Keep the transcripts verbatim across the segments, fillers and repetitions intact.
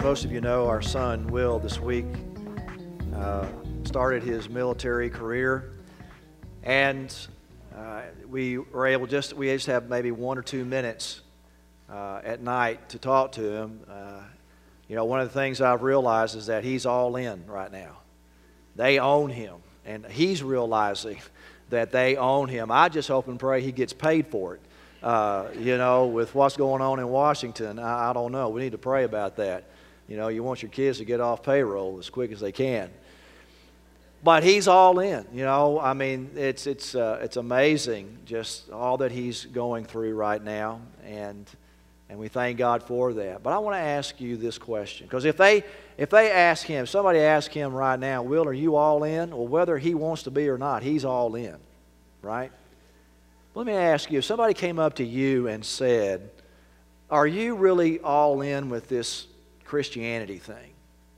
most of you know, our son Will this week uh, started his military career, and uh, we were able just we just have maybe one or two minutes uh, at night to talk to him. Uh, you know, one of the things I've realized is that he's all in right now. They own him, and he's realizing that they own him. I just hope and pray he gets paid for it. Uh, you know, with what's going on in Washington, I, I don't know. We need to pray about that. You know, you want your kids to get off payroll as quick as they can. But he's all in. You know, I mean, it's it's uh, it's amazing just all that he's going through right now, and and we thank God for that. But I want to ask you this question, because if they if they ask him, somebody ask him right now, Will, are you all in? Well, whether he wants to be or not, he's all in, right? Let me ask you, if somebody came up to you and said, are you really all in with this Christianity thing?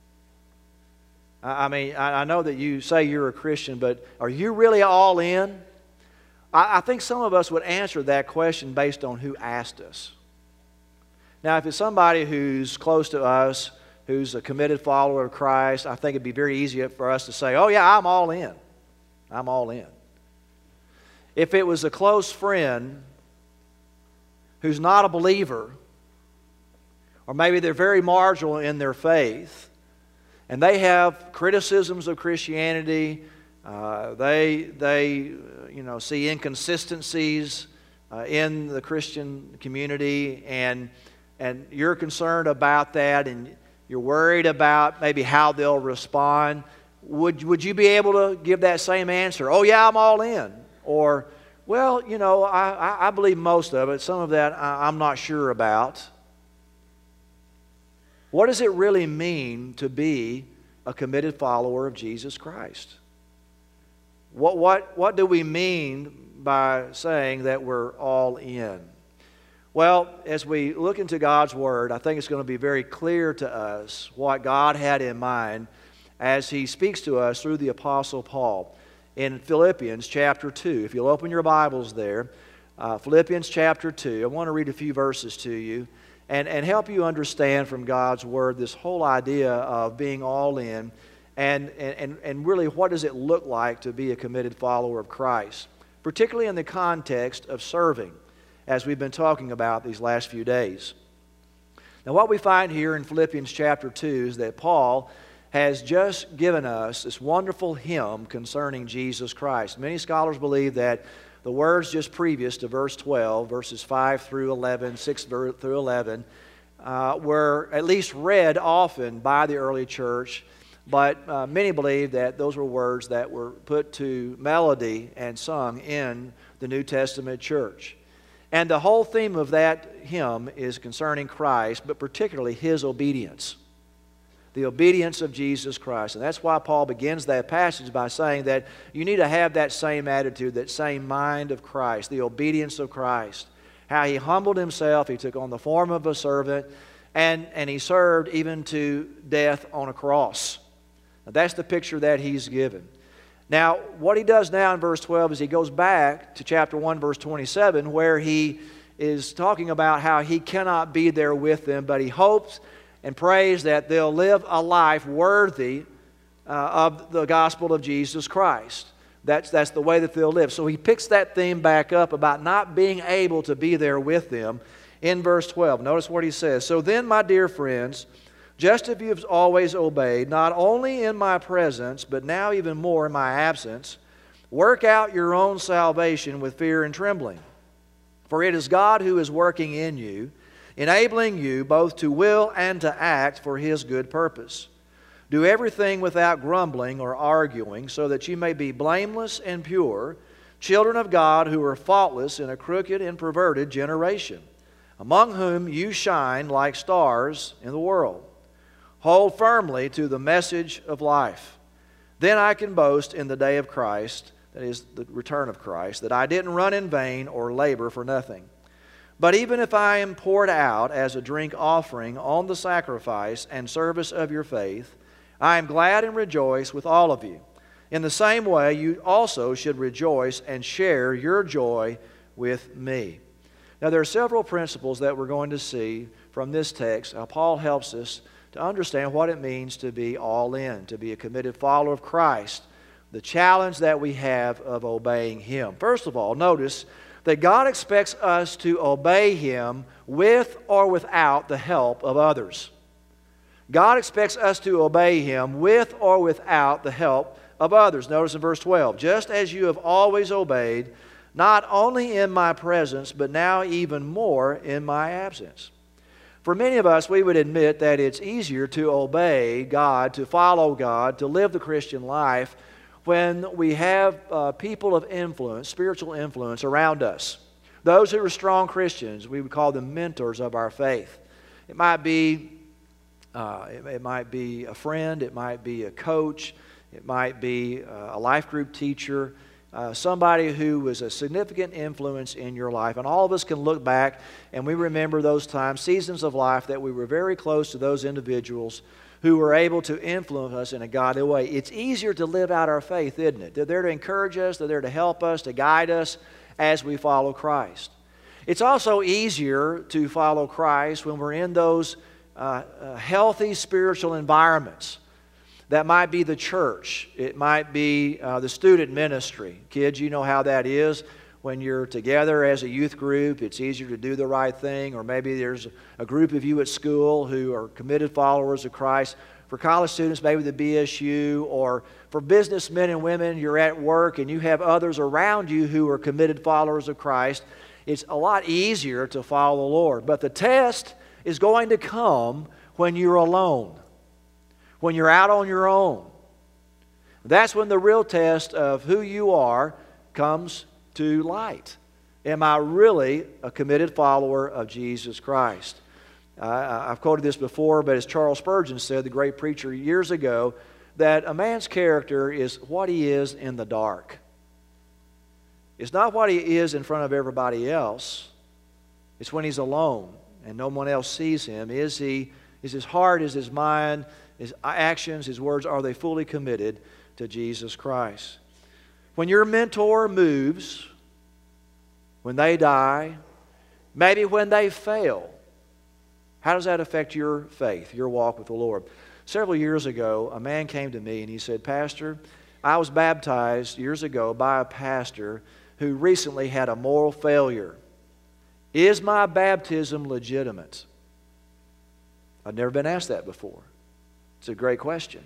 I mean, I know that you say you're a Christian, but are you really all in? I think some of us would answer that question based on who asked us. Now, if it's somebody who's close to us, who's a committed follower of Christ, I think it'd be very easy for us to say, oh yeah, I'm all in. I'm all in. If it was a close friend who's not a believer, or maybe they're very marginal in their faith, and they have criticisms of Christianity, uh, they, they you know, see inconsistencies uh, in the Christian community, and, and you're concerned about that, and you're worried about maybe how they'll respond, would, would you be able to give that same answer? Oh yeah, I'm all in. Or, well, you know, I, I believe most of it. Some of that I, I'm not sure about. What does it really mean to be a committed follower of Jesus Christ? What, what, what do we mean by saying that we're all in? Well, as we look into God's Word, I think it's going to be very clear to us what God had in mind as He speaks to us through the Apostle Paul. In Philippians chapter two, if you'll open your Bibles there, uh, Philippians chapter two, I want to read a few verses to you and, and help you understand from God's Word this whole idea of being all in and, and, and really what does it look like to be a committed follower of Christ, particularly in the context of serving, as we've been talking about these last few days. Now, what we find here in Philippians chapter two is that Paul has just given us this wonderful hymn concerning Jesus Christ. Many scholars believe that the words just previous to verse twelve, verses five through eleven, six through eleven, uh, were at least read often by the early church, but uh, many believe that those were words that were put to melody and sung in the New Testament church. And the whole theme of that hymn is concerning Christ, but particularly His obedience. The obedience of Jesus Christ. And that's why Paul begins that passage by saying that you need to have that same attitude, that same mind of Christ, the obedience of Christ. How He humbled Himself, He took on the form of a servant, and, and He served even to death on a cross. Now, that's the picture that He's given. Now, what He does now in verse twelve is He goes back to chapter one, verse twenty-seven, where He is talking about how He cannot be there with them, but He hopes and prays that they'll live a life worthy uh, of the gospel of Jesus Christ. That's, that's the way that they'll live. So he picks that theme back up about not being able to be there with them in verse twelve. Notice what he says. So then, my dear friends, just as you have always obeyed, not only in my presence, but now even more in my absence, work out your own salvation with fear and trembling. For it is God who is working in you, enabling you both to will and to act for His good purpose. Do everything without grumbling or arguing, so that you may be blameless and pure, children of God who are faultless in a crooked and perverted generation, among whom you shine like stars in the world. Hold firmly to the message of life. Then I can boast in the day of Christ, that is, the return of Christ, that I didn't run in vain or labor for nothing. But even if I am poured out as a drink offering on the sacrifice and service of your faith, I am glad and rejoice with all of you. In the same way, you also should rejoice and share your joy with me. Now, there are several principles that we're going to see from this text. How Paul helps us to understand what it means to be all in, to be a committed follower of Christ, the challenge that we have of obeying Him. First of all, notice that God expects us to obey Him with or without the help of others. God expects us to obey Him with or without the help of others. Notice in verse twelve, just as you have always obeyed, not only in my presence, but now even more in my absence. For many of us, we would admit that it's easier to obey God, to follow God, to live the Christian life when we have uh, people of influence, spiritual influence around us. Those who are strong Christians, we would call them mentors of our faith. It might be, uh, it, it might be a friend, it might be a coach, it might be uh, a life group teacher, Uh, somebody who was a significant influence in your life. And all of us can look back and we remember those times, seasons of life, that we were very close to those individuals who were able to influence us in a godly way. It's easier to live out our faith, isn't it? They're there to encourage us, they're there to help us, to guide us as we follow Christ. It's also easier to follow Christ when we're in those uh, uh, healthy spiritual environments. That might be the church. It might be uh, the student ministry. Kids, you know how that is. When you're together as a youth group, it's easier to do the right thing. Or maybe there's a group of you at school who are committed followers of Christ. For college students, maybe the B S U. Or for businessmen and women, you're at work and you have others around you who are committed followers of Christ. It's a lot easier to follow the Lord. But the test is going to come when you're alone. When you're out on your own. That's when the real test of who you are comes to light. Am I really a committed follower of Jesus Christ? Uh, I've quoted this before, but as Charles Spurgeon said, the great preacher years ago, that a man's character is what he is in the dark. It's not what he is in front of everybody else. It's when he's alone and no one else sees him. Is he, is his heart, is his mind, his actions, his words, are they fully committed to Jesus Christ? When your mentor moves, when they die, maybe when they fail, how does that affect your faith, your walk with the Lord? Several years ago, a man came to me and he said, Pastor, I was baptized years ago by a pastor who recently had a moral failure. Is my baptism legitimate? I'd never been asked that before. It's a great question.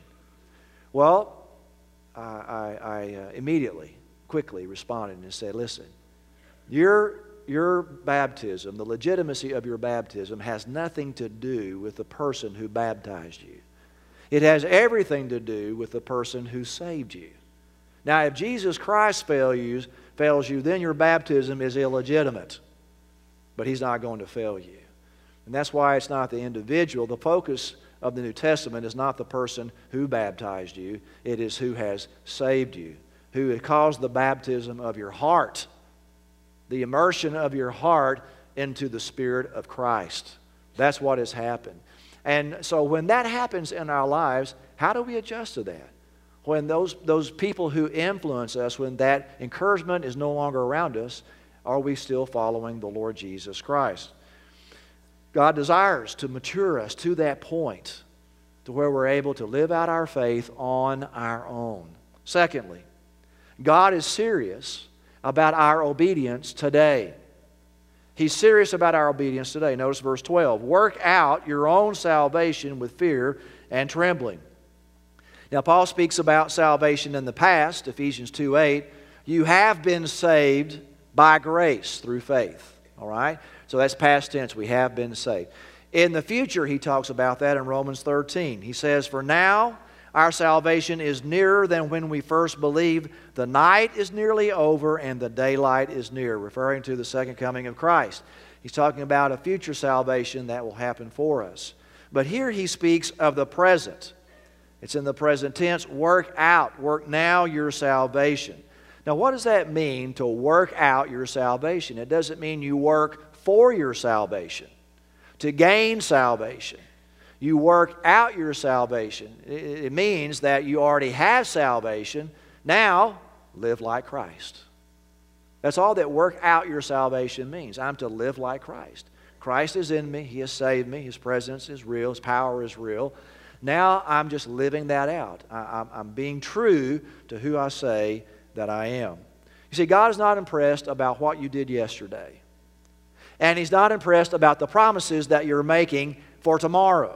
Well, I, I, I uh, immediately, quickly responded and said, listen, your, your baptism, the legitimacy of your baptism has nothing to do with the person who baptized you. It has everything to do with the person who saved you. Now, if Jesus Christ fails you, fails you, then your baptism is illegitimate. But He's not going to fail you. And that's why it's not the individual. The focus of the New Testament is not the person who baptized you. It is who has saved you, who has caused the baptism of your heart, the immersion of your heart into the Spirit of Christ. That's what has happened. And so when that happens in our lives, how do we adjust to that? When those, those people who influence us, when that encouragement is no longer around us, are we still following the Lord Jesus Christ? God desires to mature us to that point, to where we're able to live out our faith on our own. Secondly, God is serious about our obedience today. He's serious about our obedience today. Notice verse twelve. Work out your own salvation with fear and trembling. Now, Paul speaks about salvation in the past, Ephesians two eight. You have been saved by grace through faith. All right? So that's past tense. We have been saved. In the future, he talks about that in Romans thirteen. He says, for now our salvation is nearer than when we first believed. The night is nearly over and the daylight is near, referring to the second coming of Christ. He's talking about a future salvation that will happen for us. But here he speaks of the present. It's in the present tense. Work out, work now your salvation. Now, what does that mean, to work out your salvation? It doesn't mean you work for your salvation, to gain salvation. You work out your salvation. It means that you already have salvation. Now, live like Christ. That's all that work out your salvation means. I'm to live like Christ. Christ is in me. He has saved me. His presence is real. His power is real. Now I'm just living that out. I, I'm, I'm being true to who I say that I am. You see, God is not impressed about what you did yesterday. And He's not impressed about the promises that you're making for tomorrow.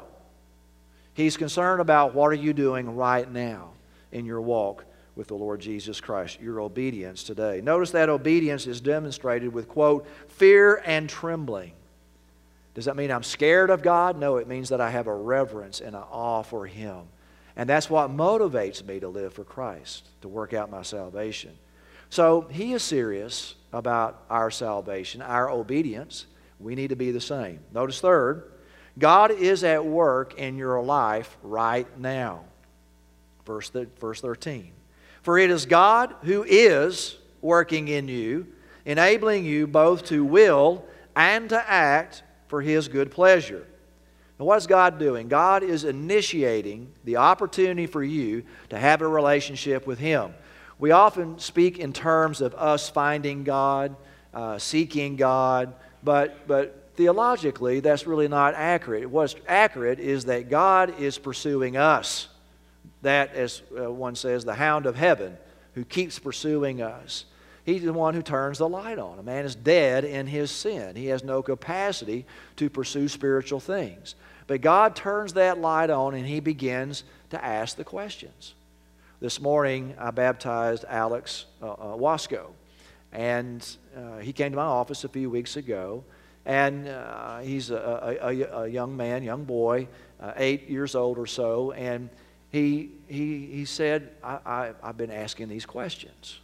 He's concerned about what are you doing right now in your walk with the Lord Jesus Christ, your obedience today. Notice that obedience is demonstrated with, quote, fear and trembling. Does that mean I'm scared of God? No, it means that I have a reverence and an awe for Him. And that's what motivates me to live for Christ, to work out my salvation. So He is serious about our salvation, our obedience. We need to be the same. Notice third, God is at work in your life right now. Verse, verse thirteen. For it is God who is working in you, enabling you both to will and to act for His good pleasure. Now, what is God doing? God is initiating the opportunity for you to have a relationship with Him. We often speak in terms of us finding God, uh, seeking God, but, but theologically that's really not accurate. What's accurate is that God is pursuing us. That, as uh, one says, the hound of heaven who keeps pursuing us. He's the one who turns the light on. A man is dead in his sin. He has no capacity to pursue spiritual things. But God turns that light on and He begins to ask the questions. This morning I baptized Alex uh, uh, Wasco. And uh, he came to my office a few weeks ago. And uh, he's a, a, a, a young man, young boy, uh, eight years old or so. And He, he, he said, I, I, I've been asking these questions.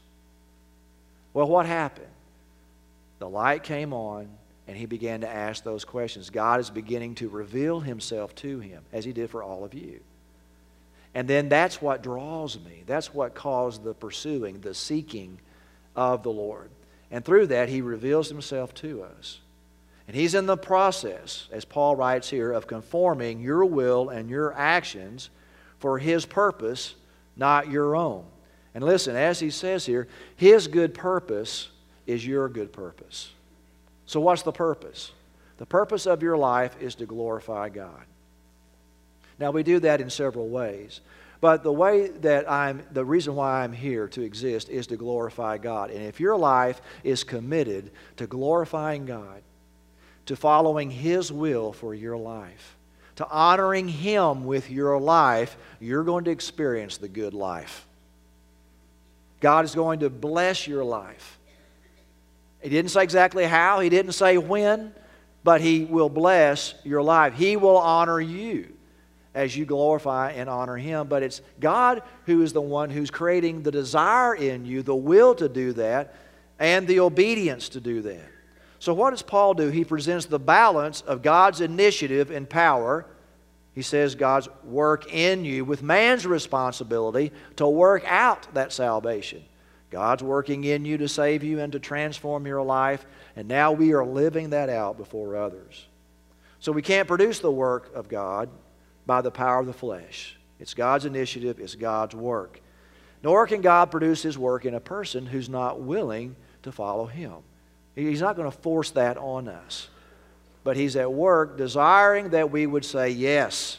Well, what happened? The light came on, and he began to ask those questions. God is beginning to reveal Himself to him, as He did for all of you. And then that's what draws me. That's what caused the pursuing, the seeking of the Lord. And through that, He reveals Himself to us. And He's in the process, as Paul writes here, of conforming your will and your actions for His purpose, not your own. And listen, as he says here, His good purpose is your good purpose. So what's the purpose? The purpose of your life is to glorify God. Now we do that in several ways. But the way that I'm, the reason why I'm here to exist is to glorify God. And if your life is committed to glorifying God, to following His will for your life, to honoring Him with your life, you're going to experience the good life. God is going to bless your life. He didn't say exactly how, He didn't say when, but He will bless your life. He will honor you as you glorify and honor Him. But it's God who is the one who's creating the desire in you, the will to do that, and the obedience to do that. So what does Paul do? He presents the balance of God's initiative and power. He says God's work in you with man's responsibility to work out that salvation. God's working in you to save you and to transform your life, and now we are living that out before others. So we can't produce the work of God by the power of the flesh. It's God's initiative, it's God's work. Nor can God produce His work in a person who's not willing to follow Him. He's not going to force that on us. But He's at work desiring that we would say yes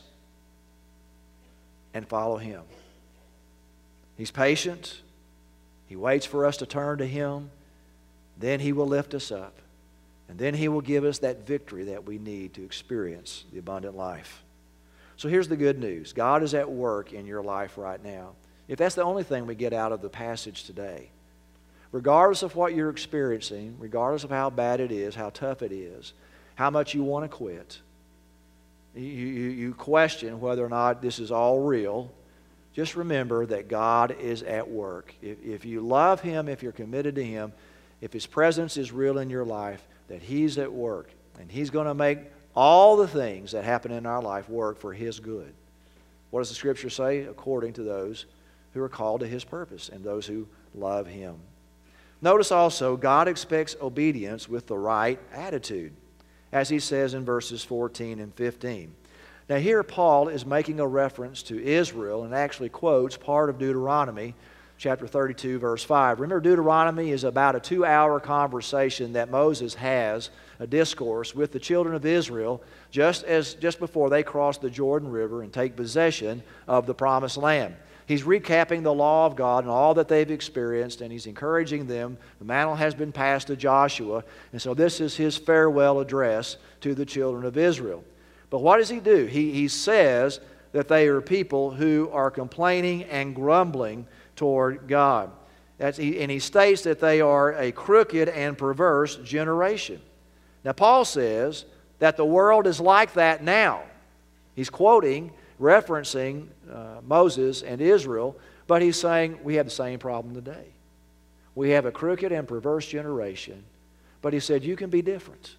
and follow Him. He's patient. He waits for us to turn to Him. Then He will lift us up. And then He will give us that victory that we need to experience the abundant life. So here's the good news. God is at work in your life right now. If that's the only thing we get out of the passage today, regardless of what you're experiencing, regardless of how bad it is, how tough it is, how much you want to quit, you, you, you question whether or not this is all real, just remember that God is at work. If, if you love Him, if you're committed to Him, if His presence is real in your life, that He's at work. And He's going to make all the things that happen in our life work for His good. What does the Scripture say? According to those who are called to His purpose and those who love Him. Notice also, God expects obedience with the right attitude, as He says in verses fourteen and fifteen. Now here Paul is making a reference to Israel and actually quotes part of Deuteronomy chapter thirty-two, verse five. Remember, Deuteronomy is about a two-hour conversation that Moses has, a discourse with the children of Israel, just as just before they cross the Jordan River and take possession of the promised land. He's recapping the law of God and all that they've experienced, and he's encouraging them. The mantle has been passed to Joshua, and so this is his farewell address to the children of Israel. But what does he do? He, he says that they are people who are complaining and grumbling toward God. That's, and he states that they are a crooked and perverse generation. Now, Paul says that the world is like that now. He's quoting, referencing uh, Moses and Israel, but he's saying we have the same problem today. We have a crooked and perverse generation, but he said you can be different.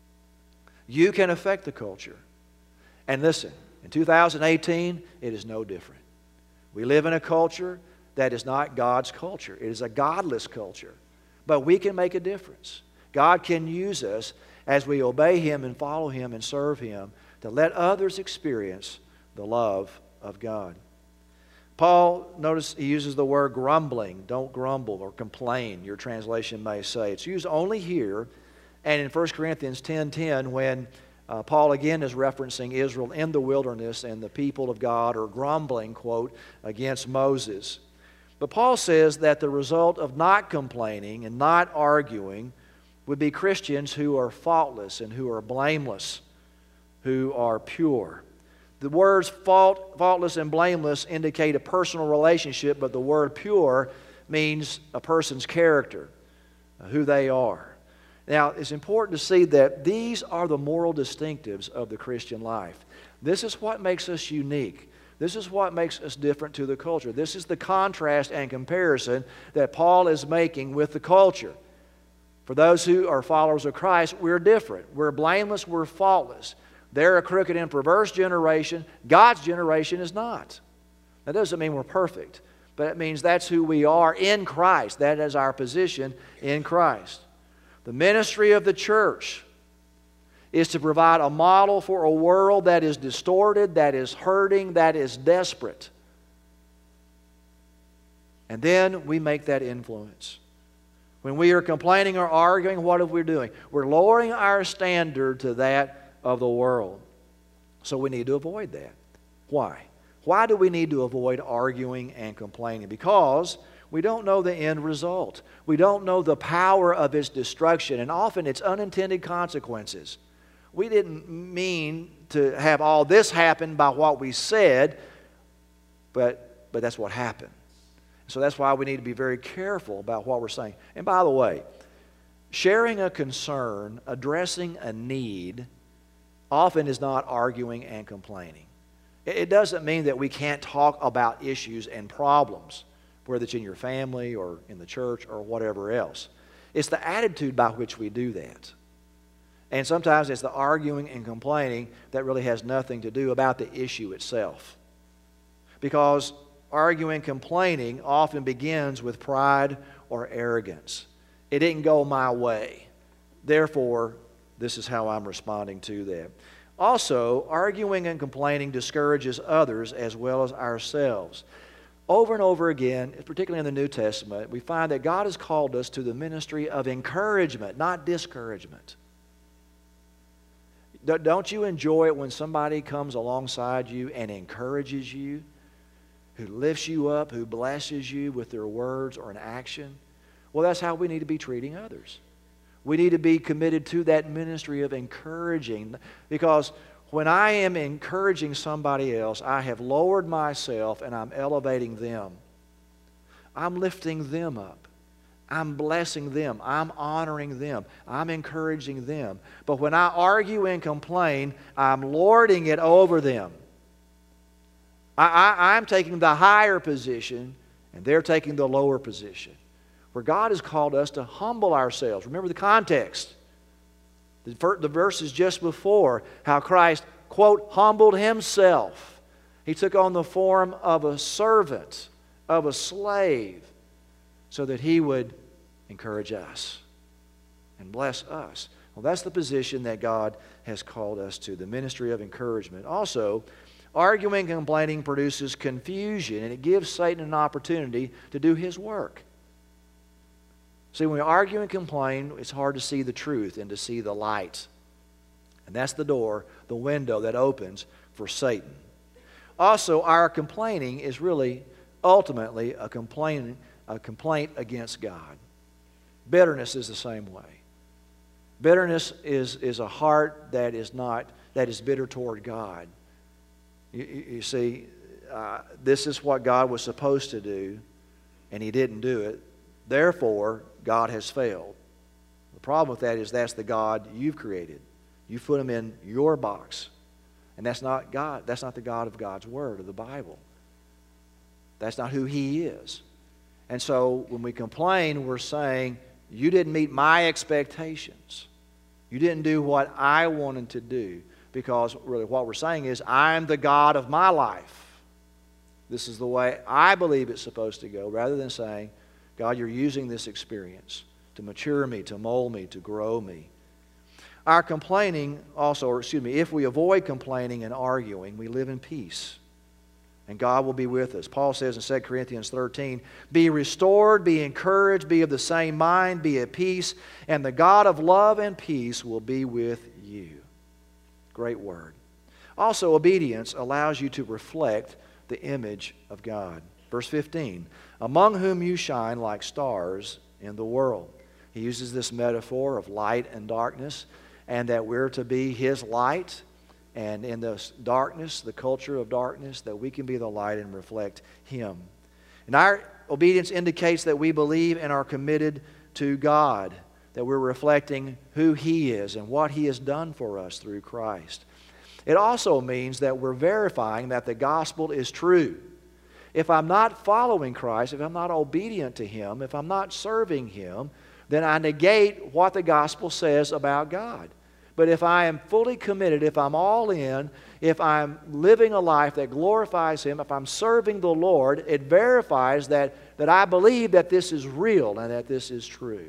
You can affect the culture. And listen, in two thousand eighteen, it is no different. We live in a culture that is not God's culture. It is a godless culture. But we can make a difference. God can use us as we obey Him and follow Him and serve Him to let others experience the love of God. Paul, notice he uses the word grumbling. Don't grumble or complain, your translation may say. It's used only here and in First Corinthians ten ten when uh, Paul again is referencing Israel in the wilderness and the people of God are grumbling, quote, against Moses. But Paul says that the result of not complaining and not arguing would be Christians who are faultless and who are blameless, who are pure. The words fault, faultless and blameless indicate a personal relationship, but the word pure means a person's character, who they are. Now, it's important to see that these are the moral distinctives of the Christian life. This is what makes us unique. This is what makes us different to the culture. This is the contrast and comparison that Paul is making with the culture. For those who are followers of Christ, we're different. We're blameless, we're faultless. They're a crooked and perverse generation. God's generation is not. That doesn't mean we're perfect, but it means that's who we are in Christ. That is our position in Christ. The ministry of the church is to provide a model for a world that is distorted, that is hurting, that is desperate. And then we make that influence. When we are complaining or arguing, what are we doing? We're lowering our standard to that of the world. So we need to avoid that. Why? Why do we need to avoid arguing and complaining? Because we don't know the end result. We don't know the power of its destruction and often its unintended consequences. We didn't mean to have all this happen by what we said, but, but that's what happened. So that's why we need to be very careful about what we're saying. And by the way, sharing a concern, addressing a need, often is not arguing and complaining. It doesn't mean that we can't talk about issues and problems, whether it's in your family or in the church or whatever else. It's the attitude by which we do that. And sometimes it's the arguing and complaining that really has nothing to do about the issue itself. Because arguing and complaining often begins with pride or arrogance. It didn't go my way. Therefore, this is how I'm responding to that. Also, arguing and complaining discourages others as well as ourselves. Over and over again, particularly in the New Testament, we find that God has called us to the ministry of encouragement, not discouragement. Don't you enjoy it when somebody comes alongside you and encourages you, who lifts you up, who blesses you with their words or an action? Well, that's how we need to be treating others. We need to be committed to that ministry of encouraging, because when I am encouraging somebody else, I have lowered myself and I'm elevating them. I'm lifting them up. I'm blessing them. I'm honoring them. I'm encouraging them. But when I argue and complain, I'm lording it over them. I, I, I'm taking the higher position and they're taking the lower position. Where God has called us to humble ourselves. Remember the context. The, the verses just before, how Christ, quote, humbled Himself. He took on the form of a servant, of a slave, so that He would encourage us and bless us. Well, that's the position that God has called us to, the ministry of encouragement. Also, Arguing and complaining produces confusion, and it gives Satan an opportunity to do his work. See, when we argue and complain, it's hard to see the truth and to see the light. And that's the door, the window that opens for Satan. Also, our complaining is really ultimately a complaint, a complaint against God. Bitterness is the same way. Bitterness is, is a heart that is not that is bitter toward God. You, you see, uh, this is what God was supposed to do, and He didn't do it. Therefore, God has failed. The problem with that is that's the God you've created. You put Him in your box. And that's not God. That's not the God of God's Word or the Bible. That's not who He is. And so when we complain, we're saying, you didn't meet my expectations. You didn't do what I wanted to do. Because really what we're saying is, I'm the God of my life. This is the way I believe it's supposed to go, rather than saying, God, you're using this experience to mature me, to mold me, to grow me. Our complaining also, or excuse me, if we avoid complaining and arguing, we live in peace. And God will be with us. Paul says in Second Corinthians thirteen, be restored, be encouraged, be of the same mind, be at peace, and the God of love and peace will be with you. Great word. Also, obedience allows you to reflect the image of God. Verse fifteen, among whom you shine like stars in the world. He uses this metaphor of light and darkness, and that we're to be His light, and in the darkness, the culture of darkness, that we can be the light and reflect Him. And our obedience indicates that we believe and are committed to God, that we're reflecting who He is and what He has done for us through Christ. It also means that we're verifying that the gospel is true. If I'm not following Christ, if I'm not obedient to Him, if I'm not serving Him, then I negate what the gospel says about God. But if I am fully committed, if I'm all in, if I'm living a life that glorifies Him, if I'm serving the Lord, it verifies that, that I believe that this is real and that this is true.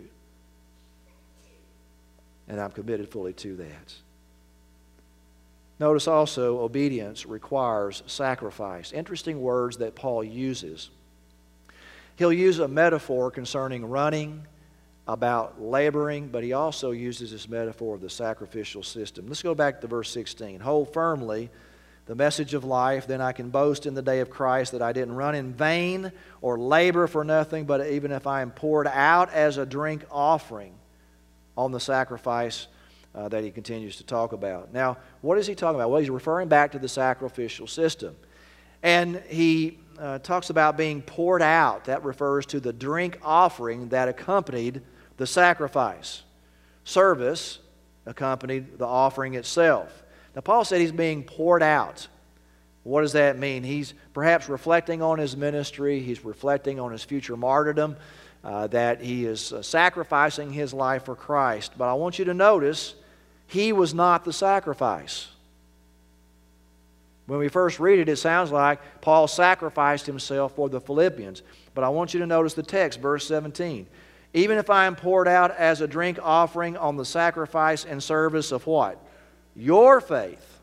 And I'm committed fully to that. Notice also, obedience requires sacrifice. Interesting words that Paul uses. He'll use a metaphor concerning running, about laboring, but he also uses this metaphor of the sacrificial system. Let's go back to verse sixteen. Hold firmly the message of life, then I can boast in the day of Christ that I didn't run in vain or labor for nothing, but even if I am poured out as a drink offering on the sacrifice uh, that he continues to talk about. Now, what is he talking about? Well, he's referring back to the sacrificial system. And he uh, talks about being poured out. That refers to the drink offering that accompanied the sacrifice. Service accompanied the offering itself. Now, Paul said he's being poured out. What does that mean? He's perhaps reflecting on his ministry. He's reflecting on his future martyrdom, uh, that he is uh, sacrificing his life for Christ. But I want you to notice, he was not the sacrifice. When we first read it, it sounds like Paul sacrificed himself for the Philippians. But I want you to notice the text, verse seventeen. Even if I am poured out as a drink offering on the sacrifice and service of what? Your faith.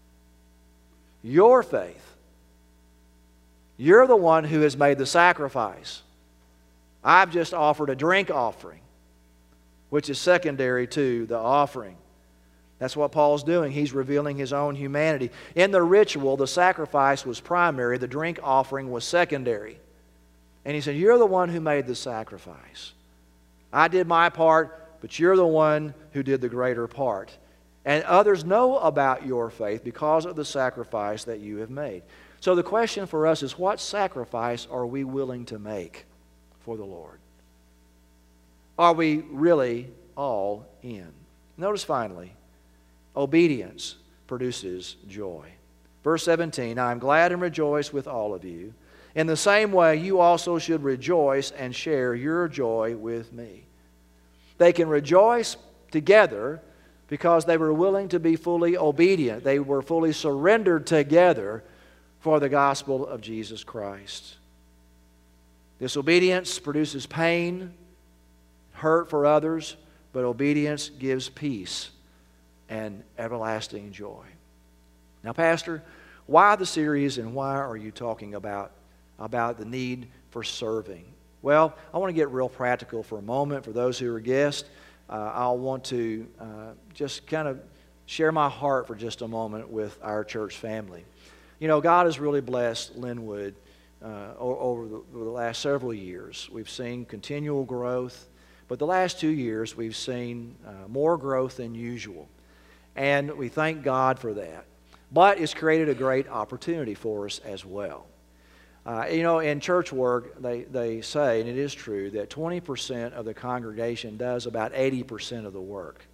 Your faith. You're the one who has made the sacrifice. I've just offered a drink offering, which is secondary to the offering. That's what Paul's doing. He's revealing his own humanity. In the ritual, the sacrifice was primary. The drink offering was secondary. And he said, you're the one who made the sacrifice. I did my part, but you're the one who did the greater part. And others know about your faith because of the sacrifice that you have made. So the question for us is, what sacrifice are we willing to make for the Lord? Are we really all in? Notice finally, obedience produces joy. Verse seventeen, I am glad and rejoice with all of you. In the same way, you also should rejoice and share your joy with me. They can rejoice together because they were willing to be fully obedient. They were fully surrendered together for the gospel of Jesus Christ. Disobedience produces pain, hurt for others, but obedience gives peace and everlasting joy. Now, Pastor, why the series and why are you talking about, about the need for serving? Well, I want to get real practical for a moment. For those who are guests, uh, I'll want to uh, just kind of share my heart for just a moment with our church family. You know, God has really blessed Linwood uh, over the, over the last several years. We've seen continual growth, but the last two years we've seen uh, more growth than usual. And we thank God for that. But it's created a great opportunity for us as well. Uh, you know, in church work, they, they say, and it is true, that twenty percent of the congregation does about eighty percent of the work.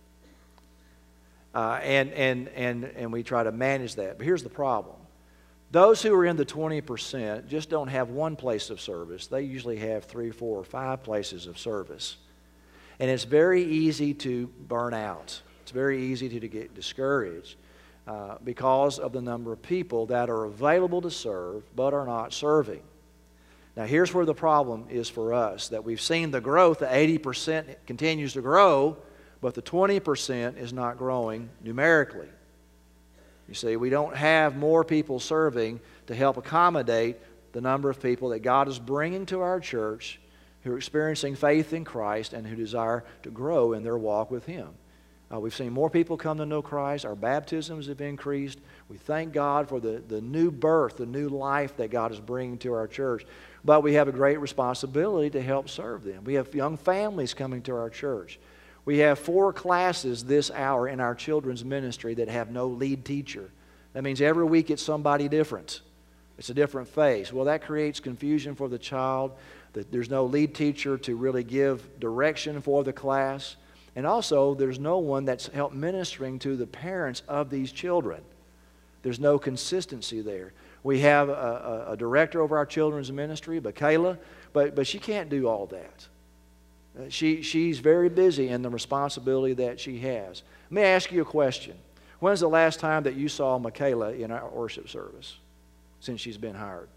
Uh, and, and, and, and we try to manage that. But here's the problem. Those who are in the twenty percent just don't have one place of service. They usually have three, four, or five places of service. And it's very easy to burn out. It's very easy to, to get discouraged. Uh, because of the number of people that are available to serve but are not serving. Now here's where the problem is for us, that we've seen the growth, the eighty percent continues to grow, but the twenty percent is not growing numerically. You see, we don't have more people serving to help accommodate the number of people that God is bringing to our church who are experiencing faith in Christ and who desire to grow in their walk with Him. Uh, we've seen more people come to know Christ. Our baptisms have increased. We thank God for the, the new birth, the new life that God is bringing to our church. But we have a great responsibility to help serve them. We have young families coming to our church. We have four classes this hour in our children's ministry that have no lead teacher. That means every week it's somebody different. It's a different face. Well, that creates confusion for the child. That there's no lead teacher to really give direction for the class. And also, there's no one that's helped ministering to the parents of these children. There's no consistency there. We have a, a, a director over our children's ministry, Michaela, but, but she can't do all that. Uh, she, she's very busy in the responsibility that she has. Let me ask you a question. When's the last time that you saw Michaela in our worship service since she's been hired?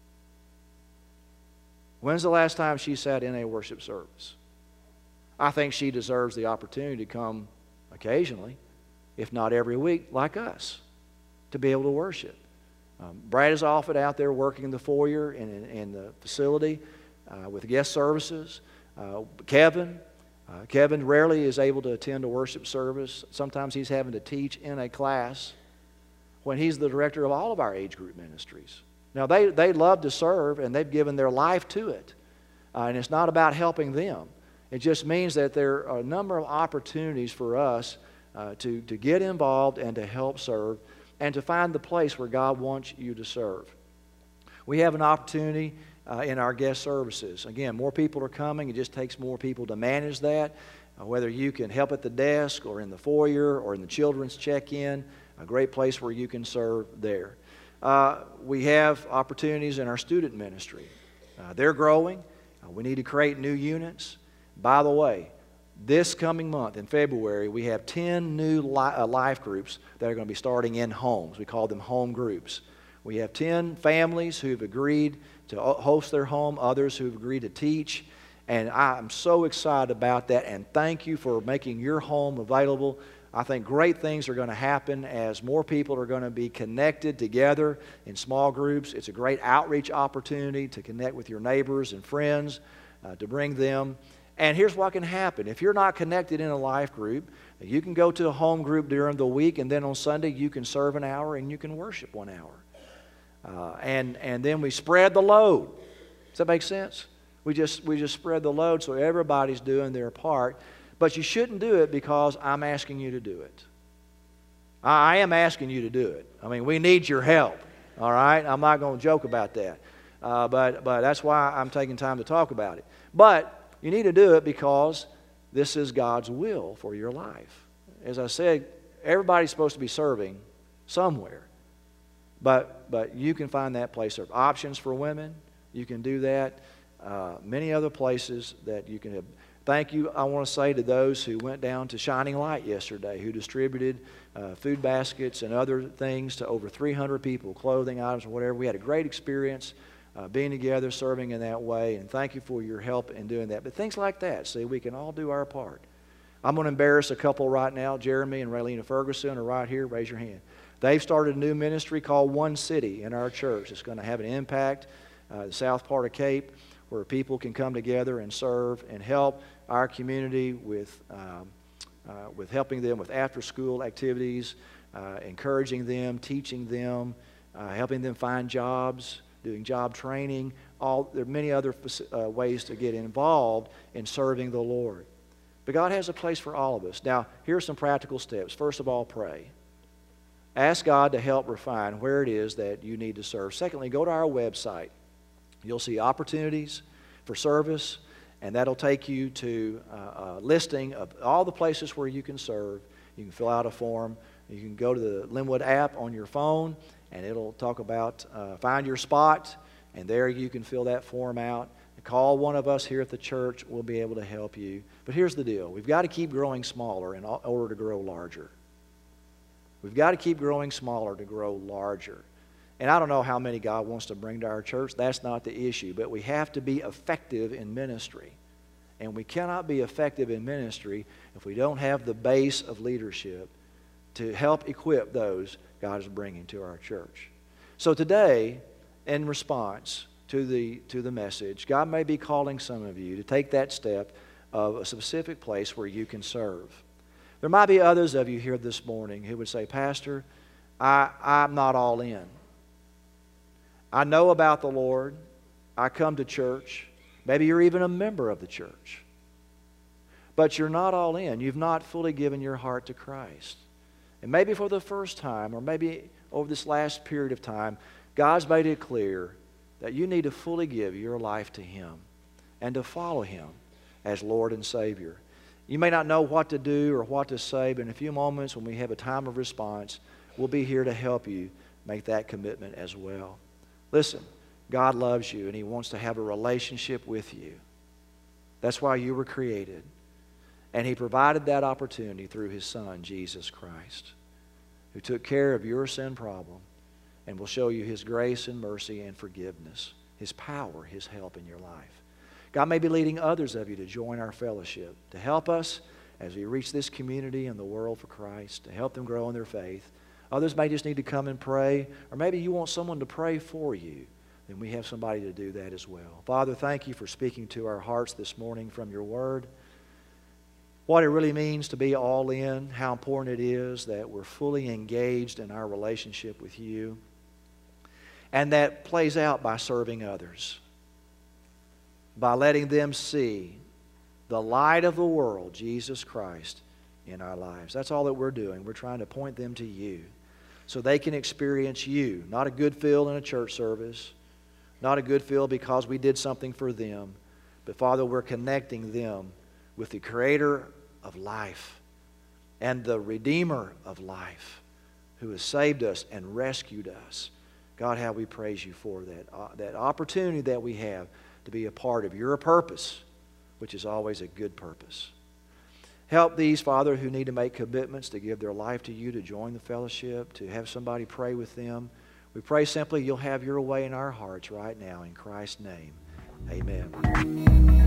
When's the last time she sat in a worship service? I think she deserves the opportunity to come occasionally, if not every week, like us, to be able to worship. Um, Brad is often out there working in the foyer and in, in the facility uh, with guest services. Uh, Kevin, uh, Kevin rarely is able to attend a worship service. Sometimes he's having to teach in a class when he's the director of all of our age group ministries. Now, they, they love to serve, and they've given their life to it. Uh, and it's not about helping them. It just means that there are a number of opportunities for us uh, to, to get involved and to help serve and to find the place where God wants you to serve. We have an opportunity uh, in our guest services. Again, more people are coming. It just takes more people to manage that. Uh, whether you can help at the desk or in the foyer or in the children's check-in, a great place where you can serve there. Uh, we have opportunities in our student ministry. Uh, they're growing. Uh, we need to create new units. By the way, this coming month in February, we have ten new li- uh, life groups that are going to be starting in homes. We call them home groups. We have ten families who have agreed to host their home, others who have agreed to teach. And I'm so excited about that, and thank you for making your home available. I think great things are going to happen as more people are going to be connected together in small groups. It's a great outreach opportunity to connect with your neighbors and friends, uh, to bring them. And here's what can happen. If you're not connected in a life group, you can go to a home group during the week, and then on Sunday you can serve an hour and you can worship one hour. Uh, and, and then we spread the load. Does that make sense? We just, we just spread the load so everybody's doing their part. But you shouldn't do it because I'm asking you to do it. I, I am asking you to do it. I mean, we need your help, all right? I'm not going to joke about that. Uh, but, but that's why I'm taking time to talk about it. But you need to do it because this is God's will for your life. As I said, everybody's supposed to be serving somewhere. But, but you can find that place. There are options for women. You can do that. Uh, many other places that you can have. Thank you, I want to say, to those who went down to Shining Light yesterday, who distributed uh, food baskets and other things to over three hundred people, clothing items or whatever. We had a great experience uh, being together, serving in that way, and thank you for your help in doing that. But things like that, see, we can all do our part. I'm going to embarrass a couple right now. Jeremy and Raylena Ferguson are right here. Raise your hand. They've started a new ministry called One City in our church. It's going to have an impact, uh, the south part of Cape, where people can come together and serve and help our community with, um, uh, with helping them with after-school activities, uh, encouraging them, teaching them, uh, helping them find jobs, doing job training. All, there are many other uh, ways to get involved in serving the Lord. But God has a place for all of us. Now, here are some practical steps. First of all, pray. Ask God to help refine where it is that you need to serve. Secondly, go to our website. You'll see opportunities for service, and that'll take you to uh, a listing of all the places where you can serve. You can fill out a form. You can go to the Linwood app on your phone, and it'll talk about uh, find your spot, and there you can fill that form out. Call one of us here at the church. We'll be able to help you. But here's the deal. We've got to keep growing smaller in order to grow larger. We've got to keep growing smaller to grow larger. And I don't know how many God wants to bring to our church. That's not the issue. But we have to be effective in ministry. And we cannot be effective in ministry if we don't have the base of leadership to help equip those God is bringing to our church. So today, in response to the, to the message, God may be calling some of you to take that step of a specific place where you can serve. There might be others of you here this morning who would say, Pastor, I, I'm not all in. I know about the Lord. I come to church. Maybe you're even a member of the church. But you're not all in. You've not fully given your heart to Christ. And maybe for the first time, or maybe over this last period of time, God's made it clear that you need to fully give your life to Him and to follow Him as Lord and Savior. You may not know what to do or what to say, but in a few moments when we have a time of response, we'll be here to help you make that commitment as well. Listen, God loves you and He wants to have a relationship with you. That's why you were created. And He provided that opportunity through His Son, Jesus Christ, who took care of your sin problem and will show you His grace and mercy and forgiveness, His power, His help in your life. God may be leading others of you to join our fellowship, to help us as we reach this community and the world for Christ, to help them grow in their faith. Others may just need to come and pray, or maybe you want someone to pray for you. Then we have somebody to do that as well. Father, thank you for speaking to our hearts this morning from your word. What it really means to be all in, how important it is that we're fully engaged in our relationship with you. And that plays out by serving others, by letting them see the light of the world, Jesus Christ, in our lives. That's all that we're doing. We're trying to point them to you so they can experience you. Not a good feel in a church service, not a good feel because we did something for them, but Father, we're connecting them with the Creator of life and the Redeemer of life who has saved us and rescued us. God, how we praise you for that, uh, that opportunity that we have to be a part of your purpose, which is always a good purpose. Help these, Father, who need to make commitments to give their life to you, to join the fellowship, to have somebody pray with them. We pray simply you'll have your way in our hearts right now. In Christ's name, amen.